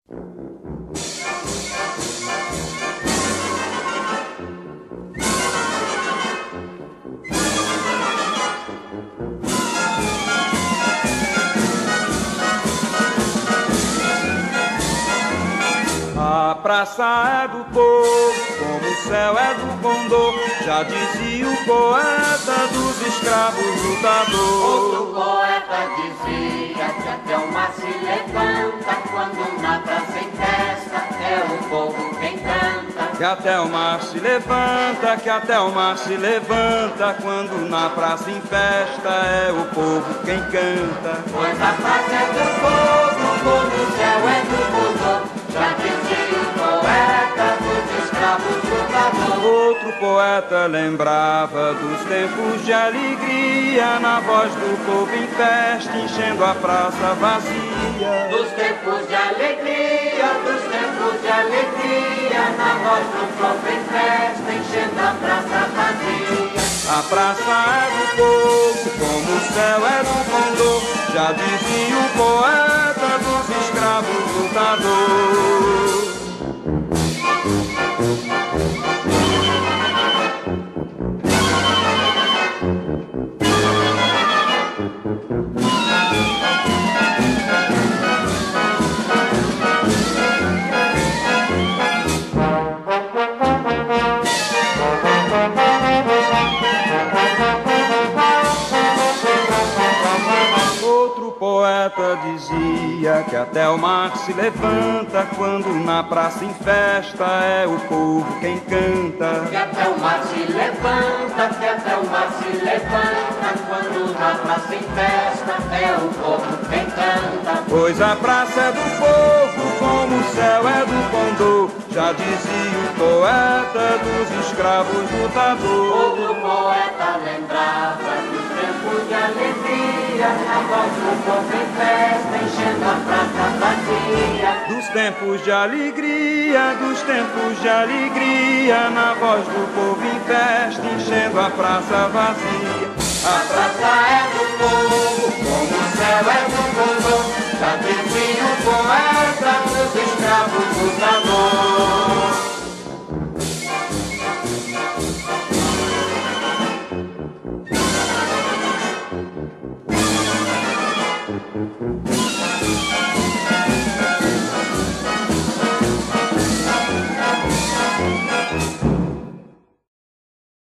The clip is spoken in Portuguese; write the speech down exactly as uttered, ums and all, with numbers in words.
A praça é do povo, como o céu é do condor, já dizia o poeta dos escravos lutadores. Outro poeta dizia que até o mar se levanta quando na praça em festa é o povo quem canta. Que até o mar se levanta, que até o mar se levanta quando na praça em festa é o povo quem canta. Pois a praça é do povo, como o céu é do condor, já dizia o poeta dos escravos lutadores. Outro poeta lembrava dos tempos de alegria, na voz do povo em festa, enchendo a praça vazia. Dos tempos de alegria, dos tempos de alegria, na voz do povo em festa, enchendo a praça vazia. A praça é do povo, como o céu é do condor, já dizia o poeta dos escravos lutadores. Outro poeta dizia que até o mar se levanta quando na praça em festa é o povo quem canta. Que até o mar se levanta, que até o mar se levanta quando na praça em festa é o povo quem canta. Pois a praça é do povo, como o céu é do condor, já dizia o poeta dos escravos lutadores. Outro poeta lembrava dos tempos de alegria, na voz do povo em festa, enchendo a praça vazia. Dos tempos de alegria, dos tempos de alegria, na voz do povo em festa, enchendo a praça vazia. A praça é do